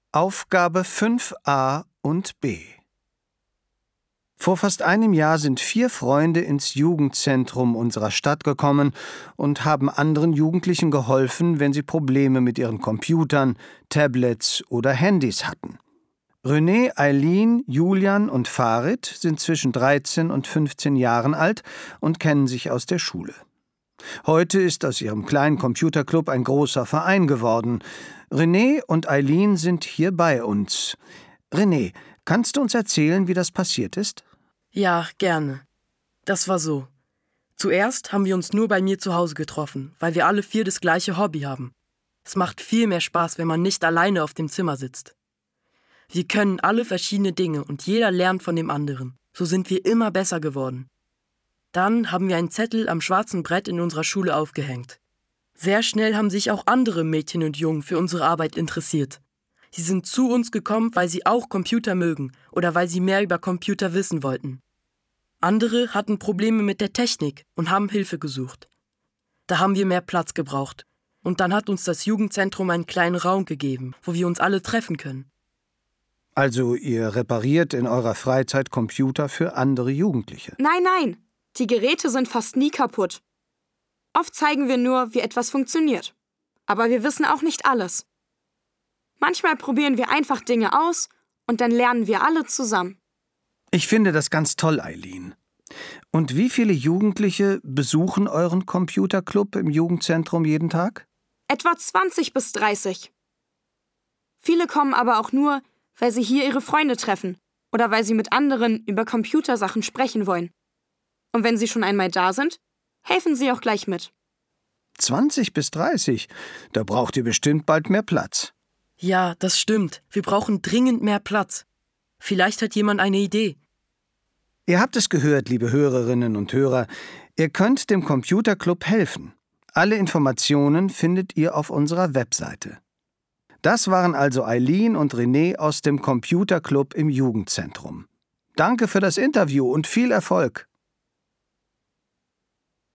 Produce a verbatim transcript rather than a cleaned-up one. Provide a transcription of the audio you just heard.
Aufgabe fünf a und b. Vor fast einem Jahr sind vier Freunde ins Jugendzentrum unserer Stadt gekommen und haben anderen Jugendlichen geholfen, wenn sie Probleme mit ihren Computern, Tablets oder Handys hatten. René, Eileen, Julian und Farid sind zwischen dreizehn und fünfzehn Jahren alt und kennen sich aus der Schule. Heute ist aus ihrem kleinen Computerclub ein großer Verein geworden. René und Eileen sind hier bei uns. René, kannst du uns erzählen, wie das passiert ist? Ja, gerne. Das war so. Zuerst haben wir uns nur bei mir zu Hause getroffen, weil wir alle vier das gleiche Hobby haben. Es macht viel mehr Spaß, wenn man nicht alleine auf dem Zimmer sitzt. Wir können alle verschiedene Dinge und jeder lernt von dem anderen. So sind wir immer besser geworden. Dann haben wir einen Zettel am schwarzen Brett in unserer Schule aufgehängt. Sehr schnell haben sich auch andere Mädchen und Jungen für unsere Arbeit interessiert. Sie sind zu uns gekommen, weil sie auch Computer mögen oder weil sie mehr über Computer wissen wollten. Andere hatten Probleme mit der Technik und haben Hilfe gesucht. Da haben wir mehr Platz gebraucht. Und dann hat uns das Jugendzentrum einen kleinen Raum gegeben, wo wir uns alle treffen können. Also ihr repariert in eurer Freizeit Computer für andere Jugendliche? Nein, nein. Die Geräte sind fast nie kaputt. Oft zeigen wir nur, wie etwas funktioniert. Aber wir wissen auch nicht alles. Manchmal probieren wir einfach Dinge aus und dann lernen wir alle zusammen. Ich finde das ganz toll, Eileen. Und wie viele Jugendliche besuchen euren Computerclub im Jugendzentrum jeden Tag? Etwa zwanzig bis dreißig. Viele kommen aber auch nur, weil sie hier ihre Freunde treffen oder weil sie mit anderen über Computersachen sprechen wollen. Und wenn sie schon einmal da sind, helfen sie auch gleich mit. zwanzig bis dreißig? Da braucht ihr bestimmt bald mehr Platz. Ja, das stimmt. Wir brauchen dringend mehr Platz. Vielleicht hat jemand eine Idee. Ihr habt es gehört, liebe Hörerinnen und Hörer. Ihr könnt dem Computerclub helfen. Alle Informationen findet ihr auf unserer Webseite. Das waren also Eileen und René aus dem Computerclub im Jugendzentrum. Danke für das Interview und viel Erfolg.